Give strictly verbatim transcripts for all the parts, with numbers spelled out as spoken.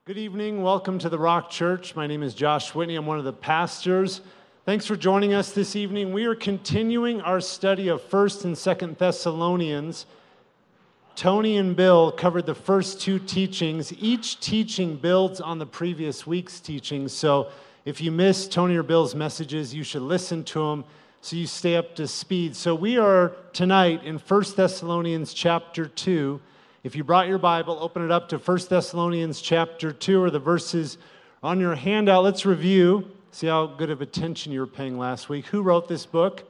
Good evening. Welcome to the Rock Church. My name is Josh Whitney. I'm one of the pastors. Thanks for joining us this evening. We are continuing our study of First and Second Thessalonians. Tony and Bill covered the first two teachings. Each teaching builds on the previous week's teaching. So if you missed Tony or Bill's messages, you should listen to them so you stay up to speed. So we are tonight in First Thessalonians chapter two. If you brought your Bible, open it up to First Thessalonians chapter two, or the verses on your handout. Let's review. See how good of attention you were paying last week. Who wrote this book?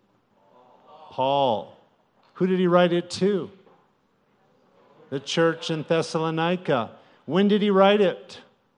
Paul. Who did he write it to? The church in Thessalonica. When did he write it?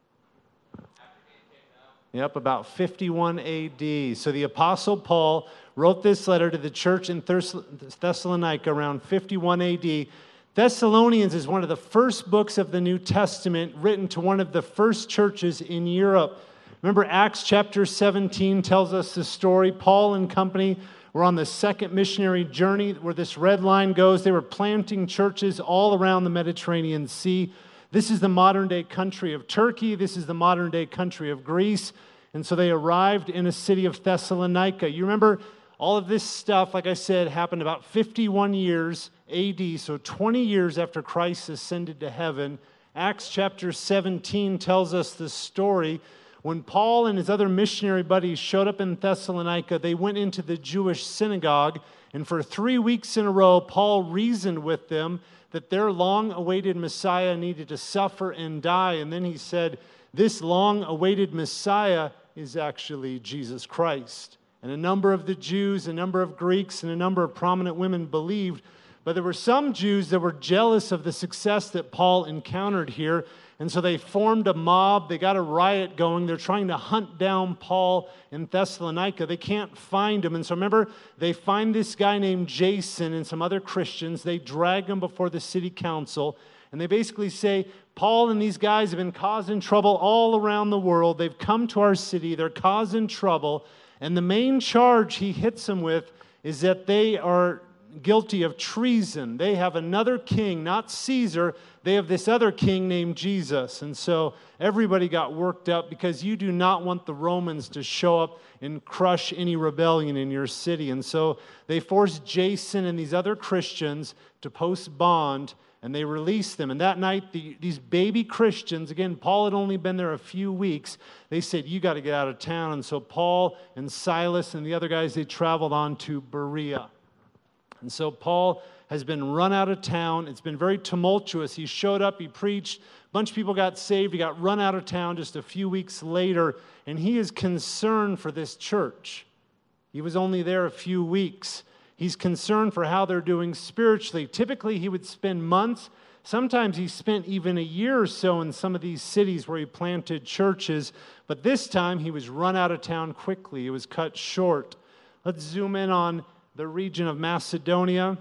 Yep, about fifty-one A D. So the Apostle Paul wrote this letter to the church in Thessalonica around fifty-one A D. Thessalonians is one of the first books of the New Testament written to one of the first churches in Europe. Remember, Acts chapter seventeen tells us the story. Paul and company were on the second missionary journey where this red line goes. They were planting churches all around the Mediterranean Sea. This is the modern-day country of Turkey. This is the modern-day country of Greece. And so they arrived in a city of Thessalonica. You remember, all of this stuff, like I said, happened about fifty-one years A D, so twenty years after Christ ascended to heaven. Acts chapter seventeen tells us the story. When Paul and his other missionary buddies showed up in Thessalonica, they went into the Jewish synagogue, and for three weeks in a row, Paul reasoned with them that their long-awaited Messiah needed to suffer and die. And then he said, this long-awaited Messiah is actually Jesus Christ. And a number of the Jews, a number of Greeks, and a number of prominent women believed. But there were some Jews that were jealous of the success that Paul encountered here. And so they formed a mob. They got a riot going. They're trying to hunt down Paul in Thessalonica. They can't find him. And so remember, they find this guy named Jason and some other Christians. They drag him before the city council. And they basically say, Paul and these guys have been causing trouble all around the world. They've come to our city. They're causing trouble. And the main charge he hits them with is that they are guilty of treason. They have another king, not Caesar. They have this other king named Jesus. And so everybody got worked up because you do not want the Romans to show up and crush any rebellion in your city. And so they forced Jason and these other Christians to post bond, and they released them. And that night, the, these baby Christians, again, Paul had only been there a few weeks, they said, you got to get out of town. And so Paul and Silas and the other guys, they traveled on to Berea. And so Paul has been run out of town. It's been very tumultuous. He showed up, he preached, a bunch of people got saved, he got run out of town just a few weeks later, and he is concerned for this church. He was only there a few weeks. He's concerned for how they're doing spiritually. Typically, he would spend months. Sometimes he spent even a year or so in some of these cities where he planted churches. But this time, he was run out of town quickly. It was cut short. Let's zoom in on the region of Macedonia.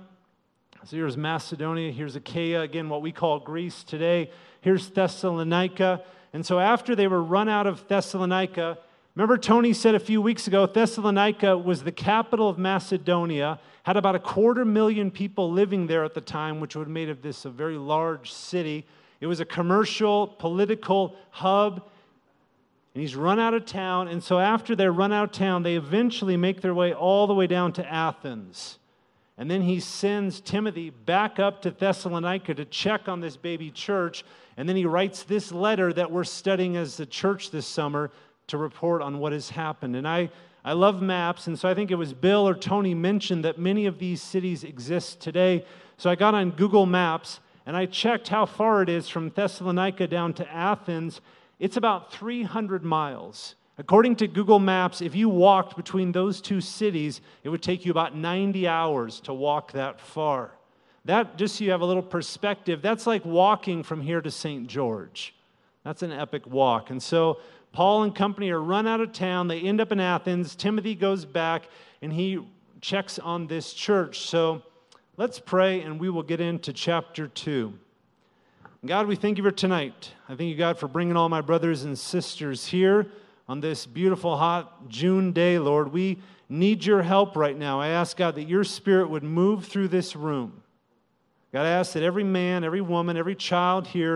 So here's Macedonia. Here's Achaia, again, what we call Greece today. Here's Thessalonica. And so after they were run out of Thessalonica, remember Tony said a few weeks ago, Thessalonica was the capital of Macedonia, had about a quarter million people living there at the time, which would have made of this a very large city. It was a commercial, political hub, and he's run out of town. And so after they run out of town, they eventually make their way all the way down to Athens. And then he sends Timothy back up to Thessalonica to check on this baby church, and then he writes this letter that we're studying as the church this summer to report on what has happened. And I, I love maps, and so I think it was Bill or Tony mentioned that many of these cities exist today. So I got on Google Maps, and I checked how far it is from Thessalonica down to Athens. It's about three hundred miles. According to Google Maps, if you walked between those two cities, it would take you about ninety hours to walk that far. That, just so you have a little perspective, that's like walking from here to Saint George. That's an epic walk. And so Paul and company are run out of town. They end up in Athens. Timothy goes back, and he checks on this church. So let's pray, and we will get into chapter two. God, we thank you for tonight. I thank you, God, for bringing all my brothers and sisters here on this beautiful, hot June day, Lord. We need your help right now. I ask, God, that your Spirit would move through this room. God, I ask that every man, every woman, every child here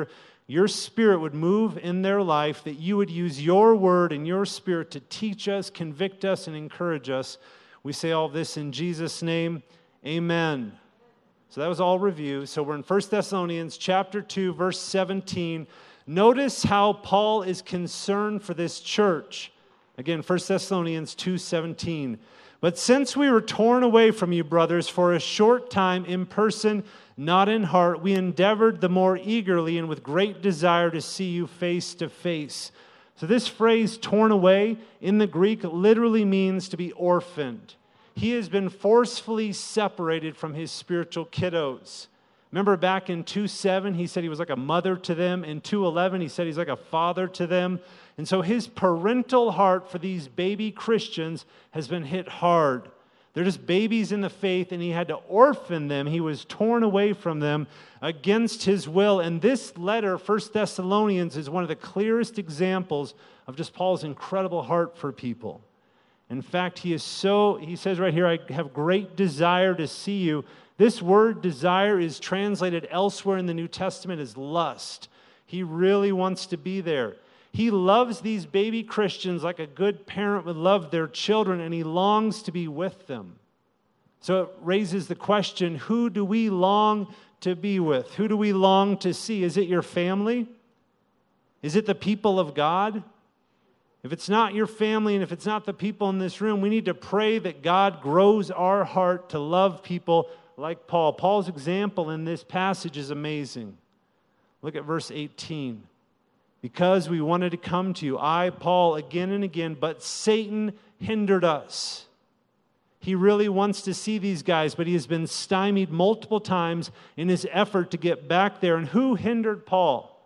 your Spirit would move in their life, that you would use your word and your Spirit to teach us, convict us, and encourage us. We say all this in Jesus' name, amen. So that was all review. So we're in First Thessalonians chapter two, verse seventeen. Notice how Paul is concerned for this church. Again, First Thessalonians two seventeen. But since we were torn away from you, brothers, for a short time in person, not in heart, we endeavored the more eagerly and with great desire to see you face to face. So this phrase, torn away, in the Greek literally means to be orphaned. He has been forcefully separated from his spiritual kiddos. Remember back in two seven, he said he was like a mother to them. In two eleven, he said he's like a father to them. And so his parental heart for these baby Christians has been hit hard. They're just babies in the faith, and he had to orphan them. He was torn away from them against his will. And this letter, First Thessalonians, is one of the clearest examples of just Paul's incredible heart for people. In fact, he is so, he says right here, I have great desire to see you. This word desire is translated elsewhere in the New Testament as lust. He really wants to be there. He loves these baby Christians like a good parent would love their children, and he longs to be with them. So it raises the question, who do we long to be with? Who do we long to see? Is it your family? Is it the people of God? If it's not your family and if it's not the people in this room, we need to pray that God grows our heart to love people like Paul. Paul's example in this passage is amazing. Look at verse eighteen. Because we wanted to come to you, I, Paul, again and again, but Satan hindered us. He really wants to see these guys, but he has been stymied multiple times in his effort to get back there. And who hindered Paul?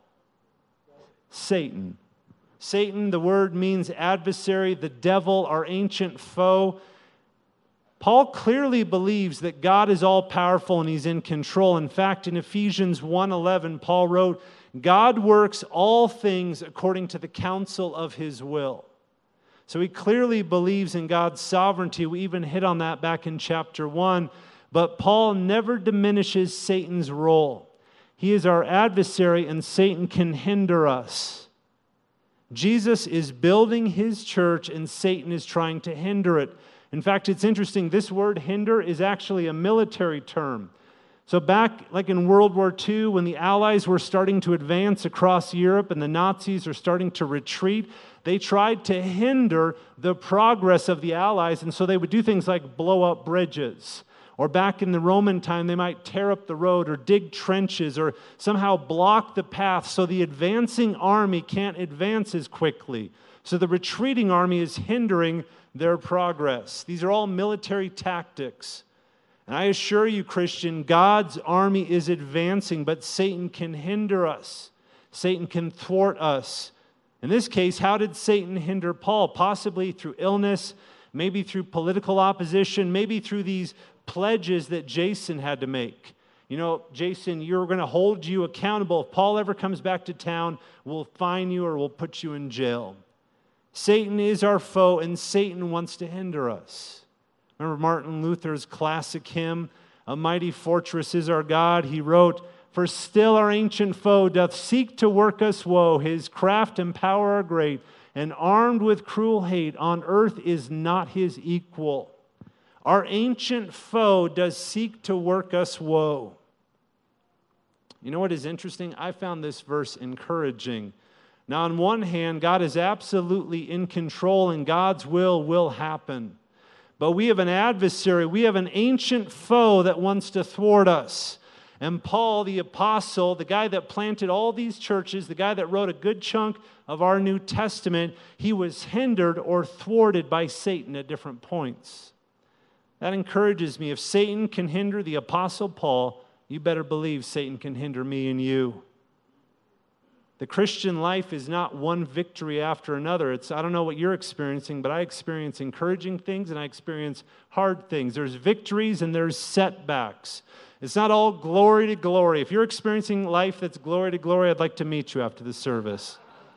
Satan. Satan, the word means adversary, the devil, our ancient foe. Paul clearly believes that God is all-powerful and he's in control. In fact, in Ephesians one eleven, Paul wrote, God works all things according to the counsel of his will. So he clearly believes in God's sovereignty. We even hit on that back in chapter one. But Paul never diminishes Satan's role. He is our adversary, and Satan can hinder us. Jesus is building his church, and Satan is trying to hinder it. In fact, it's interesting. This word hinder is actually a military term. So back like in World War Two, when the Allies were starting to advance across Europe and the Nazis are starting to retreat, they tried to hinder the progress of the Allies, and so they would do things like blow up bridges. Or back in the Roman time, they might tear up the road or dig trenches or somehow block the path so the advancing army can't advance as quickly. So the retreating army is hindering their progress. These are all military tactics. And I assure you, Christian, God's army is advancing, but Satan can hinder us. Satan can thwart us. In this case, how did Satan hinder Paul? Possibly through illness, maybe through political opposition, maybe through these pledges that Jason had to make. You know, Jason, you're going to hold you accountable. If Paul ever comes back to town, we'll fine you or we'll put you in jail. Satan is our foe, and Satan wants to hinder us. Remember Martin Luther's classic hymn, A Mighty Fortress is Our God? He wrote, For still our ancient foe doth seek to work us woe. His craft and power are great, and armed with cruel hate, on earth is not his equal. Our ancient foe does seek to work us woe. You know what is interesting? I found this verse encouraging. Now, on one hand, God is absolutely in control, and God's will will happen. But we have an adversary, we have an ancient foe that wants to thwart us. And Paul, the apostle, the guy that planted all these churches, the guy that wrote a good chunk of our New Testament, he was hindered or thwarted by Satan at different points. That encourages me. If Satan can hinder the apostle Paul, you better believe Satan can hinder me and you. The Christian life is not one victory after another. It's, I don't know what you're experiencing, but I experience encouraging things and I experience hard things. There's victories and there's setbacks. It's not all glory to glory. If you're experiencing life that's glory to glory, I'd like to meet you after the service.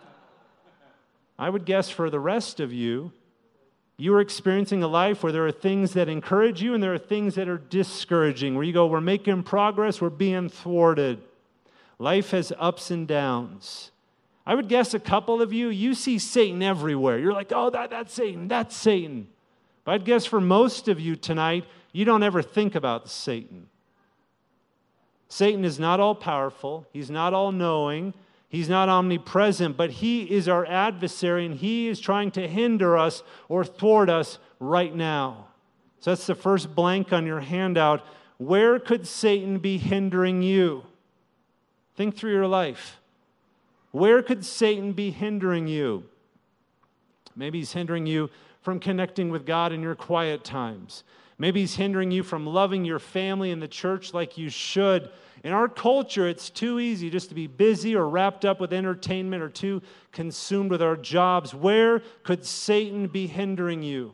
I would guess for the rest of you, you are experiencing a life where there are things that encourage you and there are things that are discouraging, where you go, we're making progress, we're being thwarted. Life has ups and downs. I would guess a couple of you, you see Satan everywhere. You're like, oh, that, that's Satan, that's Satan. But I'd guess for most of you tonight, you don't ever think about Satan. Satan is not all-powerful. He's not all-knowing. He's not omnipresent, but he is our adversary, and he is trying to hinder us or thwart us right now. So that's the first blank on your handout. Where could Satan be hindering you? Think through your life. Where could Satan be hindering you? Maybe he's hindering you from connecting with God in your quiet times. Maybe he's hindering you from loving your family and the church like you should. In our culture, it's too easy just to be busy or wrapped up with entertainment or too consumed with our jobs. Where could Satan be hindering you?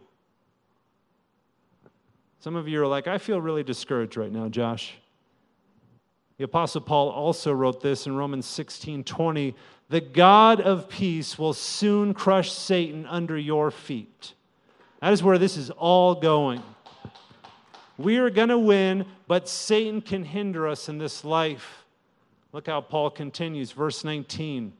Some of you are like, I feel really discouraged right now, Josh. The Apostle Paul also wrote this in Romans sixteen twenty. The God of peace will soon crush Satan under your feet. That is where this is all going. We are going to win, but Satan can hinder us in this life. Look how Paul continues, verse nineteen.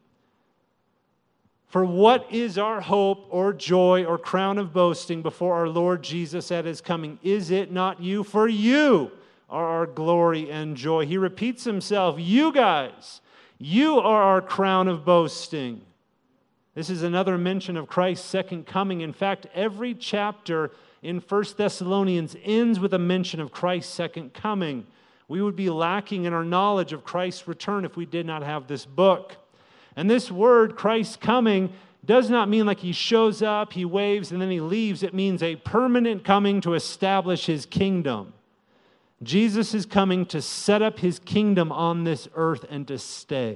For what is our hope or joy or crown of boasting before our Lord Jesus at his coming? Is it not you? For you are our glory and joy. He repeats himself, you guys, you are our crown of boasting. This is another mention of Christ's second coming. In fact, every chapter in First Thessalonians ends with a mention of Christ's second coming. We would be lacking in our knowledge of Christ's return if we did not have this book. And this word, Christ's coming, does not mean like he shows up, he waves, and then he leaves. It means a permanent coming to establish his kingdom. Jesus is coming to set up his kingdom on this earth and to stay.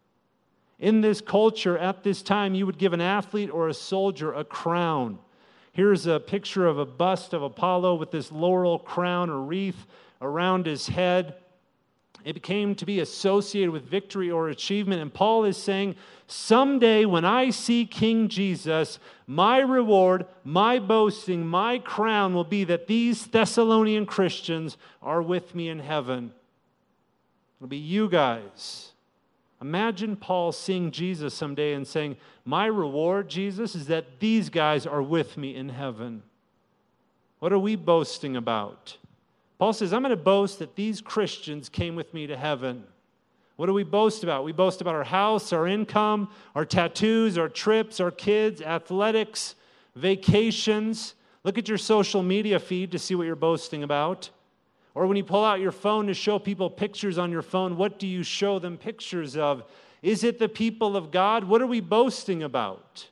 In this culture, at this time, you would give an athlete or a soldier a crown. Here's a picture of a bust of Apollo with this laurel crown or wreath around his head. It came to be associated with victory or achievement. And Paul is saying, someday when I see King Jesus, my reward, my boasting, my crown will be that these Thessalonian Christians are with me in heaven. It'll be you guys. Imagine Paul seeing Jesus someday and saying, my reward, Jesus, is that these guys are with me in heaven. What are we boasting about? Paul says, I'm going to boast that these Christians came with me to heaven. What do we boast about? We boast about our house, our income, our tattoos, our trips, our kids, athletics, vacations. Look at your social media feed to see what you're boasting about. Or when you pull out your phone to show people pictures on your phone, what do you show them pictures of? Is it the people of God? What are we boasting about?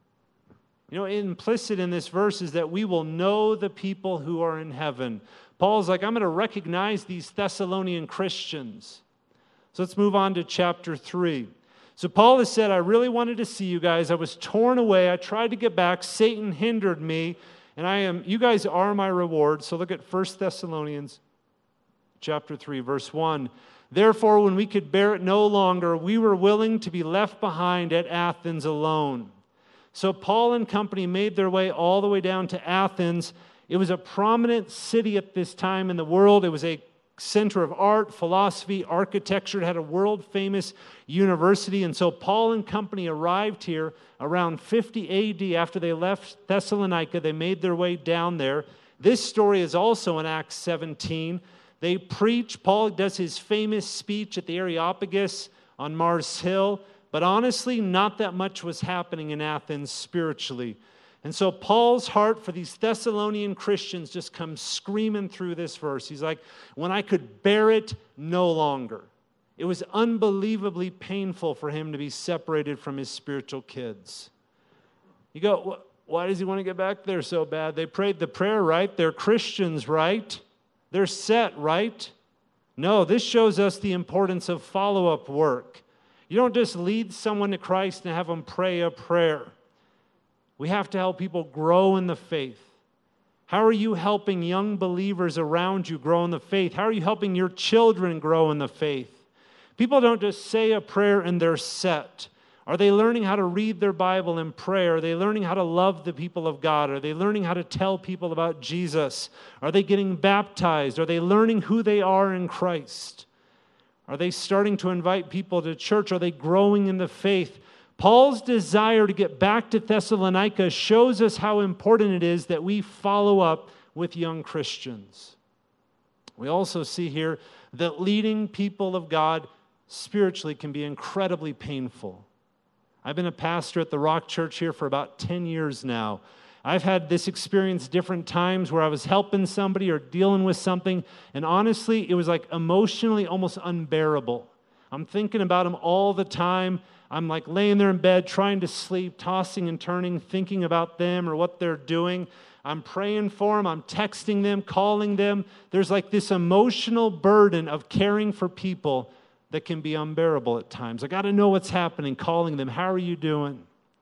You know, implicit in this verse is that we will know the people who are in heaven. Paul's like, I'm going to recognize these Thessalonian Christians. So let's move on to chapter three. So Paul has said, I really wanted to see you guys. I was torn away. I tried to get back. Satan hindered me. And I am, you guys are my reward. So look at First Thessalonians chapter three, verse one. Therefore, when we could bear it no longer, we were willing to be left behind at Athens alone. So Paul and company made their way all the way down to Athens. It was a prominent city at this time in the world. It was a center of art, philosophy, architecture. It had a world-famous university. And so Paul and company arrived here around fifty A D after they left Thessalonica. They made their way down there. This story is also in Acts seventeen. They preach. Paul does his famous speech at the Areopagus on Mars Hill. But honestly, not that much was happening in Athens spiritually. And so Paul's heart for these Thessalonian Christians just comes screaming through this verse. He's like, when I could bear it no longer. It was unbelievably painful for him to be separated from his spiritual kids. You go, why does he want to get back there so bad? They prayed the prayer, right? They're Christians, right? They're set, right? No, this shows us the importance of follow-up work. You don't just lead someone to Christ and have them pray a prayer. We have to help people grow in the faith. How are you helping young believers around you grow in the faith? How are you helping your children grow in the faith? People don't just say a prayer and they're set. Are they learning how to read their Bible in prayer? Are they learning how to love the people of God? Are they learning how to tell people about Jesus? Are they getting baptized? Are they learning who they are in Christ? Are they starting to invite people to church? Are they growing in the faith? Paul's desire to get back to Thessalonica shows us how important it is that we follow up with young Christians. We also see here that leading people of God spiritually can be incredibly painful. I've been a pastor at the Rock Church here for about ten years now. I've had this experience different times where I was helping somebody or dealing with something, and honestly, it was like emotionally almost unbearable. I'm thinking about them all the time. I'm like laying there in bed, trying to sleep, tossing and turning, thinking about them or what they're doing. I'm praying for them. I'm texting them, calling them. There's like this emotional burden of caring for people that can be unbearable at times. I got to know what's happening, calling them. How are you doing?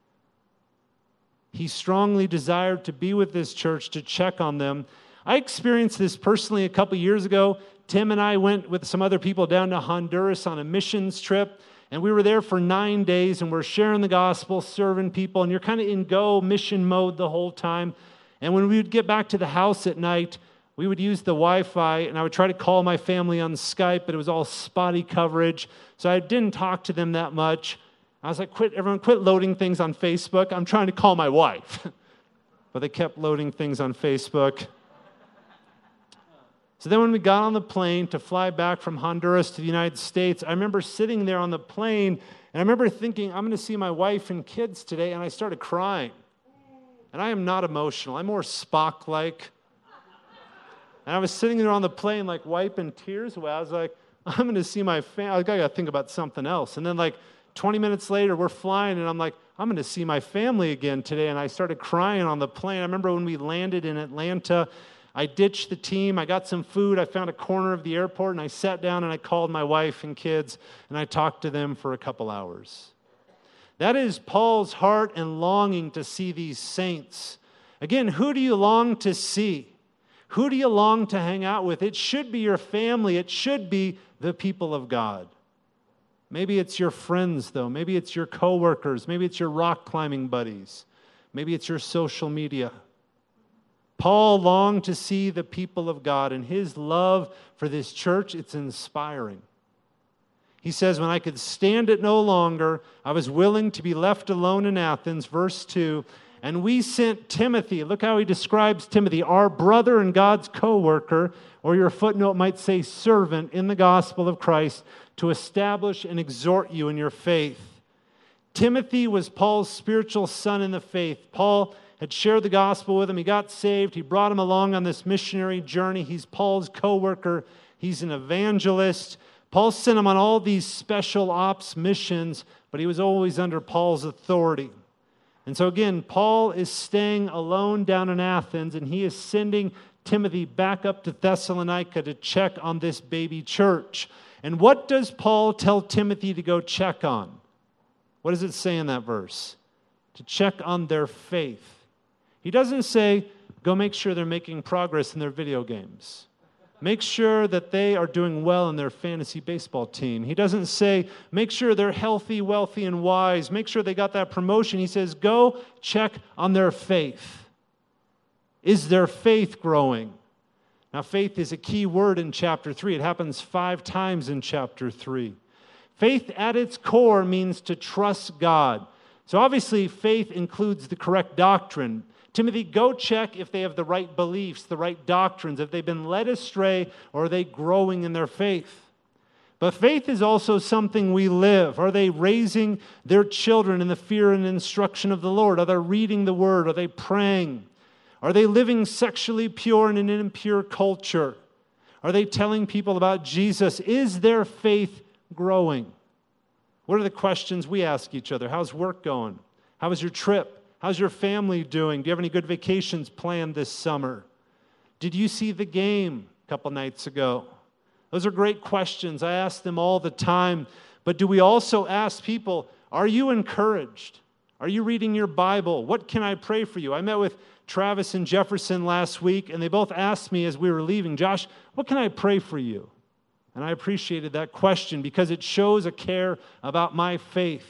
He strongly desired to be with this church, to check on them. I experienced this personally a couple years ago. Tim and I went with some other people down to Honduras on a missions trip. And we were there for nine days, and we're sharing the gospel, serving people, and you're kind of in go mission mode the whole time. And when we would get back to the house at night, we would use the Wi-Fi, and I would try to call my family on Skype, but it was all spotty coverage, so I didn't talk to them that much. I was like, quit, everyone quit loading things on Facebook. I'm trying to call my wife. But they kept loading things on Facebook. So then when we got on the plane to fly back from Honduras to the United States, I remember sitting there on the plane, and I remember thinking, I'm going to see my wife and kids today, and I started crying. And I am not emotional. I'm more Spock-like. And I was sitting there on the plane, like, wiping tears away. I was like, I'm going to see my family. I got to think about something else. And then, like, twenty minutes later, we're flying, and I'm like, I'm going to see my family again today. And I started crying on the plane. I remember when we landed in Atlanta, I ditched the team. I got some food. I found a corner of the airport, and I sat down, and I called my wife and kids, and I talked to them for a couple hours. That is Paul's heart and longing to see these saints. Again, who do you long to see? Who do you long to hang out with? It should be your family. It should be the people of God. Maybe it's your friends, though. Maybe it's your coworkers. Maybe it's your rock climbing buddies. Maybe it's your social media. Paul longed to see the people of God, and his love for this church, it's inspiring. He says, when I could stand it no longer, I was willing to be left alone in Athens, verse two, and we sent Timothy. Look how he describes Timothy, our brother and God's co-worker, or your footnote might say servant in the gospel of Christ, to establish and exhort you in your faith. Timothy was Paul's spiritual son in the faith. Paul had shared the gospel with him. He got saved. He brought him along on this missionary journey. He's Paul's co-worker. He's an evangelist. Paul sent him on all these special ops missions, but he was always under Paul's authority. And so again, Paul is staying alone down in Athens, and he is sending Timothy back up to Thessalonica to check on this baby church. And what does Paul tell Timothy to go check on? What does it say in that verse? To check on their faith. He doesn't say, go make sure they're making progress in their video games. Make sure that they are doing well in their fantasy baseball team. He doesn't say, make sure they're healthy, wealthy, and wise. Make sure they got that promotion. He says, go check on their faith. Is their faith growing? Now, faith is a key word in chapter three. It happens five times in chapter three. Faith at its core means to trust God. So obviously, faith includes the correct doctrine. Timothy, go check if they have the right beliefs, the right doctrines, if they've been led astray, or are they growing in their faith? But faith is also something we live. Are they raising their children in the fear and instruction of the Lord? Are they reading the Word? Are they praying? Are they living sexually pure in an impure culture? Are they telling people about Jesus? Is their faith growing? What are the questions we ask each other? How's work going? How was your trip? How's your family doing? Do you have any good vacations planned this summer? Did you see the game a couple nights ago? Those are great questions. I ask them all the time. But do we also ask people, are you encouraged? Are you reading your Bible? What can I pray for you? I met with Travis and Jefferson last week, and they both asked me as we were leaving, Josh, what can I pray for you? And I appreciated that question because it shows a care about my faith.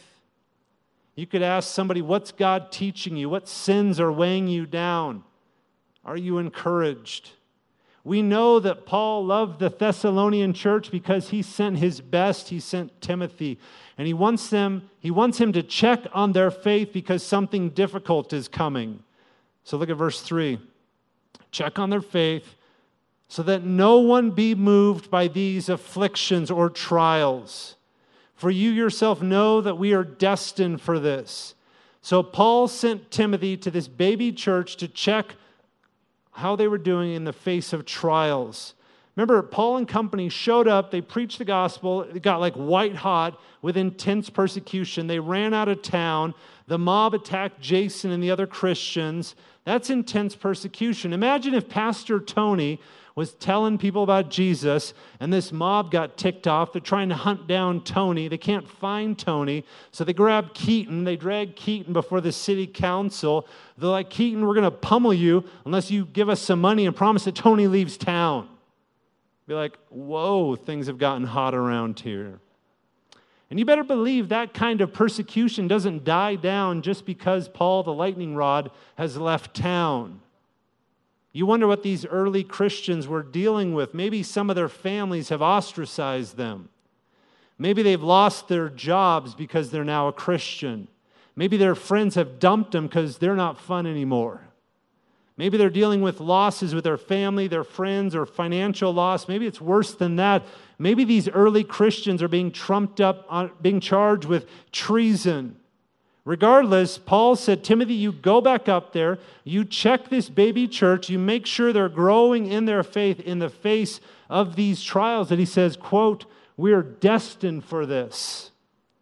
You could ask somebody, what's God teaching you? What sins are weighing you down? Are you encouraged? We know that Paul loved the Thessalonian church because he sent his best. He sent Timothy. And he wants them, he wants him to check on their faith because something difficult is coming. So look at verse three. Check on their faith so that no one be moved by these afflictions or trials. For you yourself know that we are destined for this. So Paul sent Timothy to this baby church to check how they were doing in the face of trials. Remember, Paul and company showed up, they preached the gospel, it got like white hot with intense persecution. They ran out of town. The mob attacked Jason and the other Christians. That's intense persecution. Imagine if Pastor Tony was telling people about Jesus and this mob got ticked off. They're trying to hunt down Tony. They can't find Tony. So they grab Keaton. They drag Keaton before the city council. They're like, Keaton, we're going to pummel you unless you give us some money and promise that Tony leaves town. Be like, whoa, things have gotten hot around here. And you better believe that kind of persecution doesn't die down just because Paul the lightning rod has left town. You wonder what these early Christians were dealing with. Maybe some of their families have ostracized them. Maybe they've lost their jobs because they're now a Christian. Maybe their friends have dumped them because they're not fun anymore. Maybe they're dealing with losses with their family, their friends, or financial loss. Maybe it's worse than that. Maybe these early Christians are being trumped up, on, being charged with treason. Regardless, Paul said, Timothy, you go back up there, you check this baby church, you make sure they're growing in their faith in the face of these trials. And he says, quote, we are destined for this.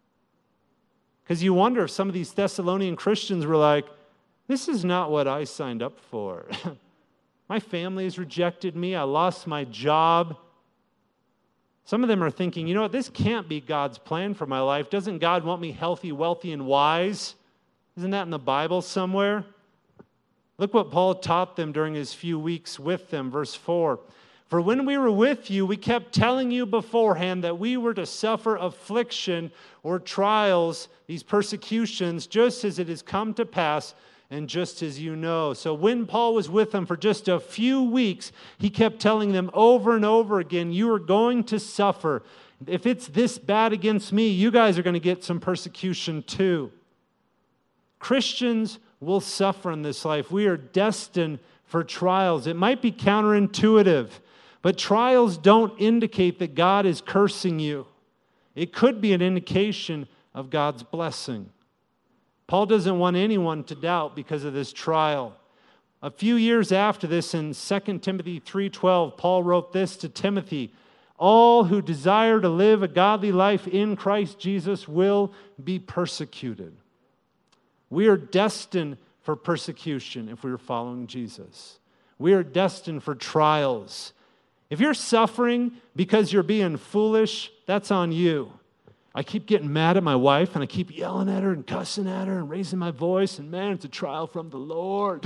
Because you wonder if some of these Thessalonian Christians were like, this is not what I signed up for. My family has rejected me. I lost my job. Some of them are thinking, you know what, this can't be God's plan for my life. Doesn't God want me healthy, wealthy, and wise? Isn't that in the Bible somewhere? Look what Paul taught them during his few weeks with them. Verse four. For when we were with you, we kept telling you beforehand that we were to suffer affliction or trials, these persecutions, just as it has come to pass, and just as you know. So when Paul was with them for just a few weeks, he kept telling them over and over again, you are going to suffer. If it's this bad against me, you guys are going to get some persecution too. Christians will suffer in this life. We are destined for trials. It might be counterintuitive, but trials don't indicate that God is cursing you. It could be an indication of God's blessing. Paul doesn't want anyone to doubt because of this trial. A few years after this, in Second Timothy three twelve, Paul wrote this to Timothy, all who desire to live a godly life in Christ Jesus will be persecuted. We are destined for persecution if we are following Jesus. We are destined for trials. If you're suffering because you're being foolish, that's on you. I keep getting mad at my wife, and I keep yelling at her and cussing at her and raising my voice, and man, it's a trial from the Lord.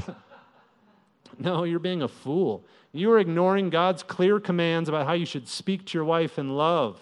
No, you're being a fool. You are ignoring God's clear commands about how you should speak to your wife in love.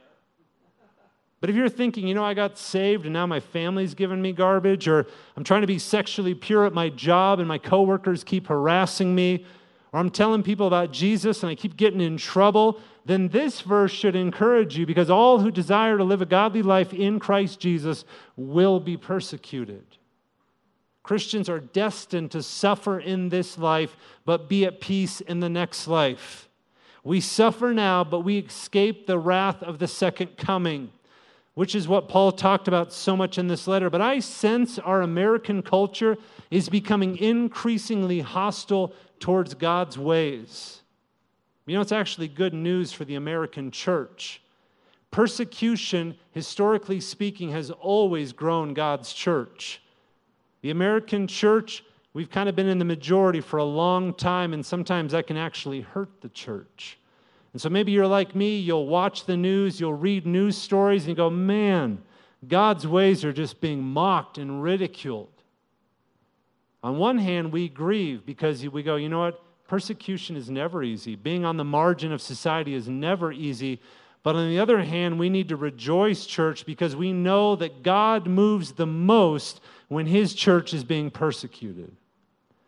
But if you're thinking, you know, I got saved and now my family's giving me garbage, or I'm trying to be sexually pure at my job and my coworkers keep harassing me, or I'm telling people about Jesus and I keep getting in trouble, then this verse should encourage you, because all who desire to live a godly life in Christ Jesus will be persecuted. Christians are destined to suffer in this life, but be at peace in the next life. We suffer now, but we escape the wrath of the second coming, which is what Paul talked about so much in this letter. But I sense our American culture is becoming increasingly hostile towards God's ways. You know, it's actually good news for the American church. Persecution, historically speaking, has always grown God's church. The American church, we've kind of been in the majority for a long time, and sometimes that can actually hurt the church. And so maybe you're like me, you'll watch the news, you'll read news stories, and you go, man, God's ways are just being mocked and ridiculed. On one hand, we grieve because we go, you know what? Persecution is never easy. Being on the margin of society is never easy. But on the other hand, we need to rejoice, church, because we know that God moves the most when His church is being persecuted.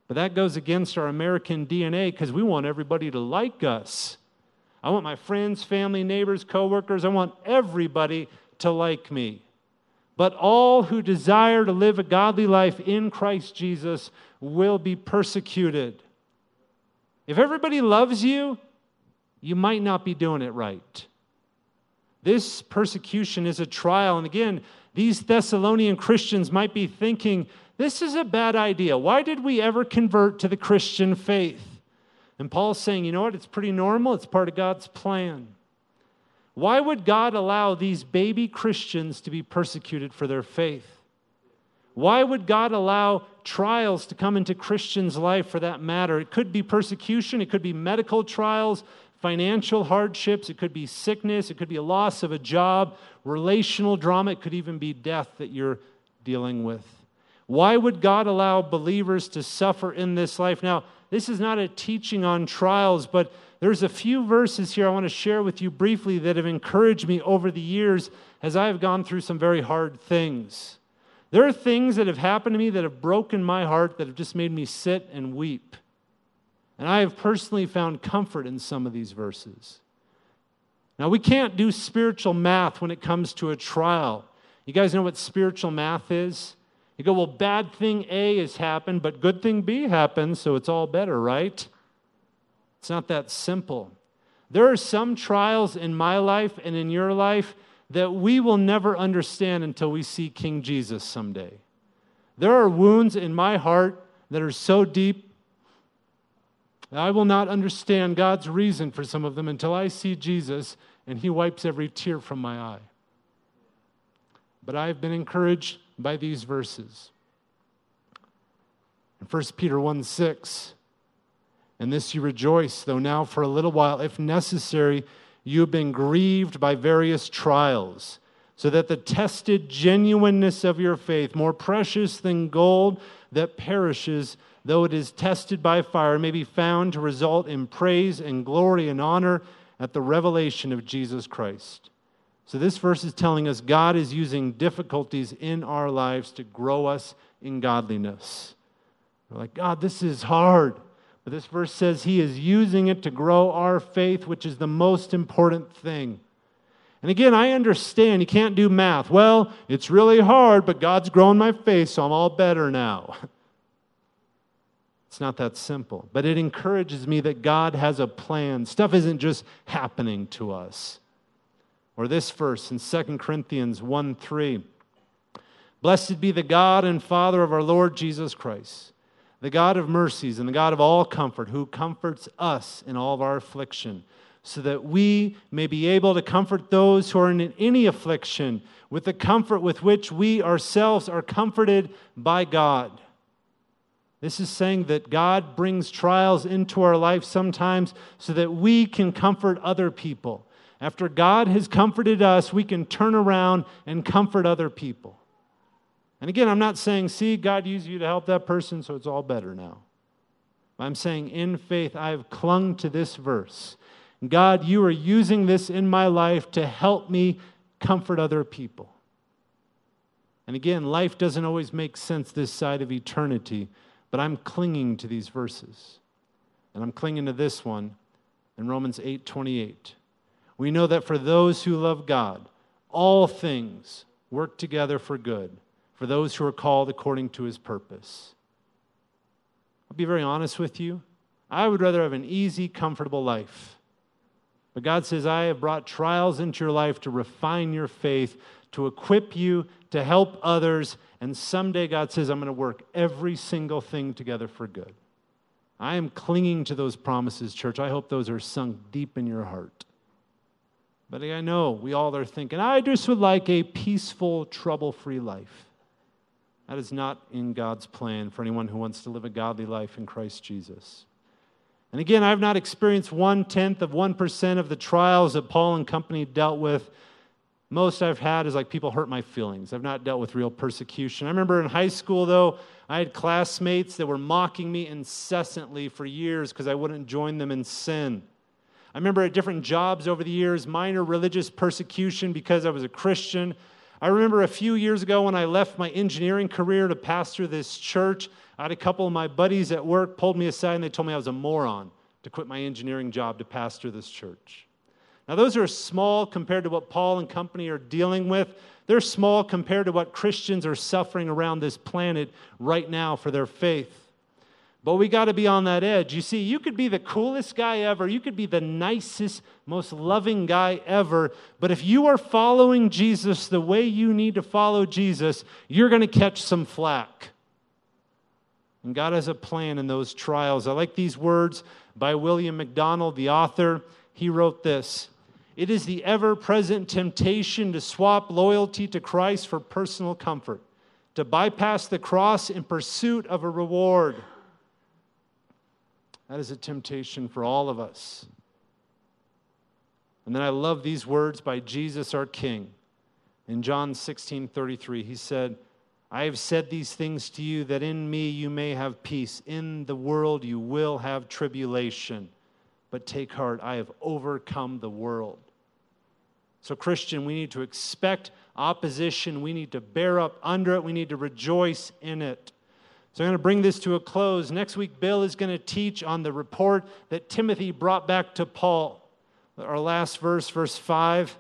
But that goes against our American D N A because we want everybody to like us. I want my friends, family, neighbors, coworkers, I want everybody to like me. But all who desire to live a godly life in Christ Jesus will be persecuted. If everybody loves you, you might not be doing it right. This persecution is a trial. And again, these Thessalonian Christians might be thinking, this is a bad idea. Why did we ever convert to the Christian faith? And Paul's saying, you know what? It's pretty normal. It's part of God's plan. Why would God allow these baby Christians to be persecuted for their faith? Why would God allow trials to come into Christians' life for that matter? It could be persecution. It could be medical trials, financial hardships. It could be sickness. It could be a loss of a job, relational drama. It could even be death that you're dealing with. Why would God allow believers to suffer in this life? Now, this is not a teaching on trials, but there's a few verses here I want to share with you briefly that have encouraged me over the years as I have gone through some very hard things. There are things that have happened to me that have broken my heart, that have just made me sit and weep. And I have personally found comfort in some of these verses. Now, we can't do spiritual math when it comes to a trial. You guys know what spiritual math is? You go, well, bad thing A has happened, but good thing B happened, so it's all better, right? It's not that simple. There are some trials in my life and in your life that we will never understand until we see King Jesus someday. There are wounds in my heart that are so deep that I will not understand God's reason for some of them until I see Jesus and He wipes every tear from my eye. But I have been encouraged by these verses. In First Peter one six, in this you rejoice, though now for a little while, if necessary, you have been grieved by various trials, so that the tested genuineness of your faith, more precious than gold that perishes, though it is tested by fire, may be found to result in praise and glory and honor at the revelation of Jesus Christ. So this verse is telling us God is using difficulties in our lives to grow us in godliness. We're like, God, this is hard. But this verse says He is using it to grow our faith, which is the most important thing. And again, I understand you can't do math. Well, it's really hard, but God's grown my faith, so I'm all better now. It's not that simple. But it encourages me that God has a plan. Stuff isn't just happening to us. Or this verse in Second Corinthians one three. Blessed be the God and Father of our Lord Jesus Christ, the God of mercies and the God of all comfort, who comforts us in all of our affliction, so that we may be able to comfort those who are in any affliction with the comfort with which we ourselves are comforted by God. This is saying that God brings trials into our life sometimes so that we can comfort other people. After God has comforted us, we can turn around and comfort other people. And again, I'm not saying, see, God used you to help that person, so it's all better now. I'm saying in faith, I have clung to this verse. God, you are using this in my life to help me comfort other people. And again, life doesn't always make sense this side of eternity, but I'm clinging to these verses. And I'm clinging to this one in Romans eight twenty-eight. We know that for those who love God, all things work together for good, for those who are called according to His purpose. I'll be very honest with you. I would rather have an easy, comfortable life. But God says, I have brought trials into your life to refine your faith, to equip you, to help others, and someday God says, I'm going to work every single thing together for good. I am clinging to those promises, church. I hope those are sunk deep in your heart. But I know we all are thinking, I just would like a peaceful, trouble-free life. That is not in God's plan for anyone who wants to live a godly life in Christ Jesus. And again, I've not experienced one-tenth of one percent of the trials that Paul and company dealt with. Most I've had is like people hurt my feelings. I've not dealt with real persecution. I remember in high school, though, I had classmates that were mocking me incessantly for years because I wouldn't join them in sin. I remember at different jobs over the years, minor religious persecution because I was a Christian. I remember a few years ago when I left my engineering career to pastor this church, I had a couple of my buddies at work pulled me aside and they told me I was a moron to quit my engineering job to pastor this church. Now, those are small compared to what Paul and company are dealing with. They're small compared to what Christians are suffering around this planet right now for their faith. But we got to be on that edge. You see, you could be the coolest guy ever. You could be the nicest, most loving guy ever. But if you are following Jesus the way you need to follow Jesus, you're going to catch some flack. And God has a plan in those trials. I like these words by William MacDonald, the author. He wrote this: "It is the ever-present temptation to swap loyalty to Christ for personal comfort, to bypass the cross in pursuit of a reward." That is a temptation for all of us. And then I love these words by Jesus our King. In John sixteen thirty-three, he said, "I have said these things to you that in me you may have peace. In the world you will have tribulation. But take heart, I have overcome the world." So, Christian, we need to expect opposition. We need to bear up under it. We need to rejoice in it. So I'm going to bring this to a close. Next week, Bill is going to teach on the report that Timothy brought back to Paul. Our last verse, verse five.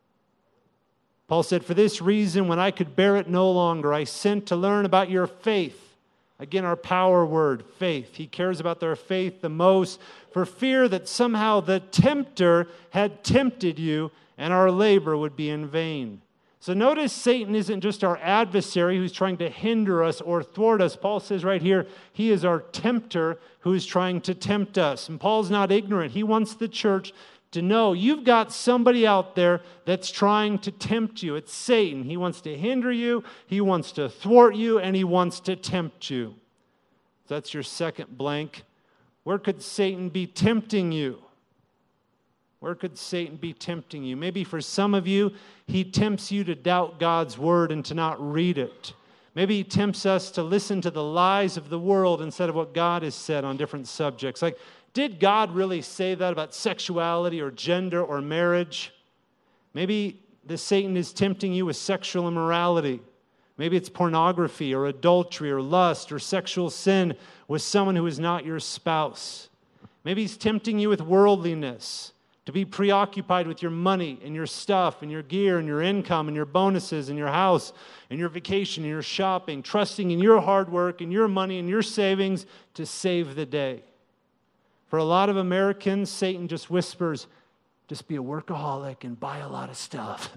Paul said, "For this reason, when I could bear it no longer, I sent to learn about your faith." Again, our power word, faith. He cares about their faith the most, for fear that somehow the tempter had tempted you and our labor would be in vain. So notice Satan isn't just our adversary who's trying to hinder us or thwart us. Paul says right here, he is our tempter who is trying to tempt us. And Paul's not ignorant. He wants the church to know you've got somebody out there that's trying to tempt you. It's Satan. He wants to hinder you, he wants to thwart you, and he wants to tempt you. So that's your second blank. Where could Satan be tempting you? Where could Satan be tempting you? Maybe for some of you, he tempts you to doubt God's word and to not read it. Maybe he tempts us to listen to the lies of the world instead of what God has said on different subjects. Like, did God really say that about sexuality or gender or marriage? Maybe the Satan is tempting you with sexual immorality. Maybe it's pornography or adultery or lust or sexual sin with someone who is not your spouse. Maybe he's tempting you with worldliness, to be preoccupied with your money and your stuff and your gear and your income and your bonuses and your house and your vacation and your shopping, trusting in your hard work and your money and your savings to save the day. For a lot of Americans, Satan just whispers, just be a workaholic and buy a lot of stuff.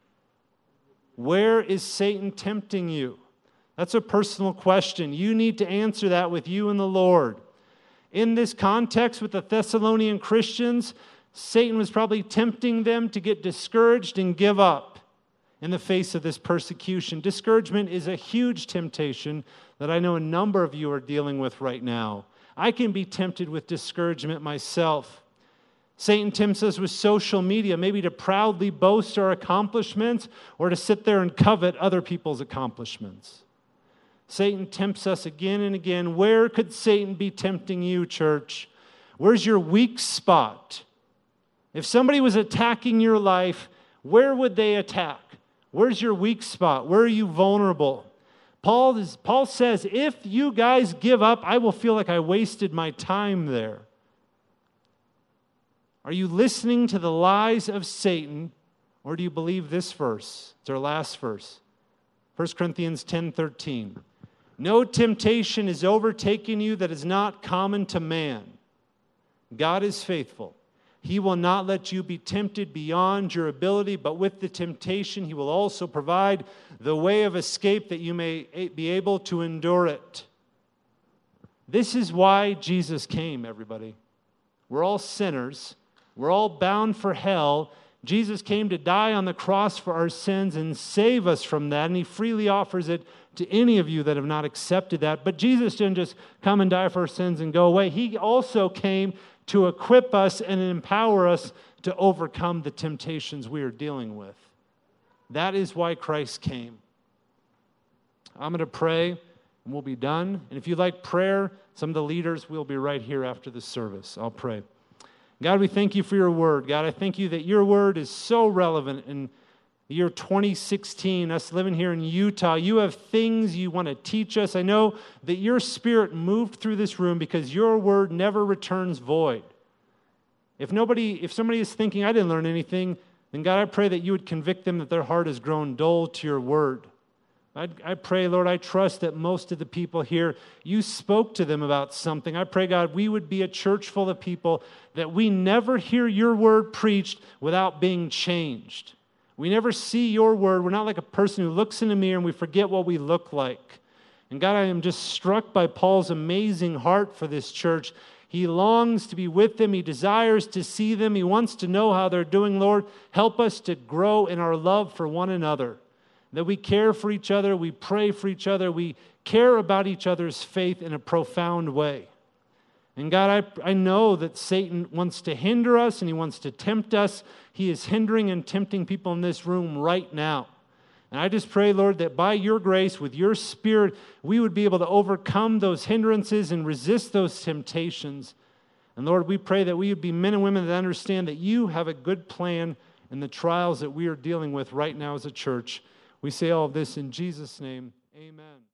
Where is Satan tempting you? That's a personal question. You need to answer that with you and the Lord. In this context with the Thessalonian Christians, Satan was probably tempting them to get discouraged and give up in the face of this persecution. Discouragement is a huge temptation that I know a number of you are dealing with right now. I can be tempted with discouragement myself. Satan tempts us with social media, maybe to proudly boast our accomplishments or to sit there and covet other people's accomplishments. Satan tempts us again and again. Where could Satan be tempting you, church? Where's your weak spot? If somebody was attacking your life, where would they attack? Where's your weak spot? Where are you vulnerable? Paul, is, Paul says, if you guys give up, I will feel like I wasted my time there. Are you listening to the lies of Satan, or do you believe this verse? It's our last verse. First Corinthians ten thirteen. No temptation is overtaken you that is not common to man. God is faithful. He will not let you be tempted beyond your ability, but with the temptation, he will also provide the way of escape that you may be able to endure it. This is why Jesus came, everybody. We're all sinners. We're all bound for hell. Jesus came to die on the cross for our sins and save us from that, and he freely offers it to any of you that have not accepted that. But Jesus didn't just come and die for our sins and go away. He also came to equip us and empower us to overcome the temptations we are dealing with. That is why Christ came. I'm going to pray, and we'll be done. And if you'd like prayer, some of the leaders will be right here after the service. I'll pray. God, we thank you for your word. God, I thank you that your word is so relevant and the year twenty sixteen, us living here in Utah, you have things you want to teach us. I know that your Spirit moved through this room because your word never returns void. If nobody, if somebody is thinking, I didn't learn anything, then God, I pray that you would convict them that their heart has grown dull to your word. I, I pray, Lord, I trust that most of the people here, you spoke to them about something. I pray, God, we would be a church full of people that we never hear your word preached without being changed. We never see your word. We're not like a person who looks in a mirror and we forget what we look like. And God, I am just struck by Paul's amazing heart for this church. He longs to be with them. He desires to see them. He wants to know how they're doing, Lord. Help us to grow in our love for one another, that we care for each other, we pray for each other, we care about each other's faith in a profound way. And God, I, I know that Satan wants to hinder us and he wants to tempt us. He is hindering and tempting people in this room right now. And I just pray, Lord, that by your grace, with your Spirit, we would be able to overcome those hindrances and resist those temptations. And Lord, we pray that we would be men and women that understand that you have a good plan in the trials that we are dealing with right now as a church. We say all of this in Jesus' name. Amen.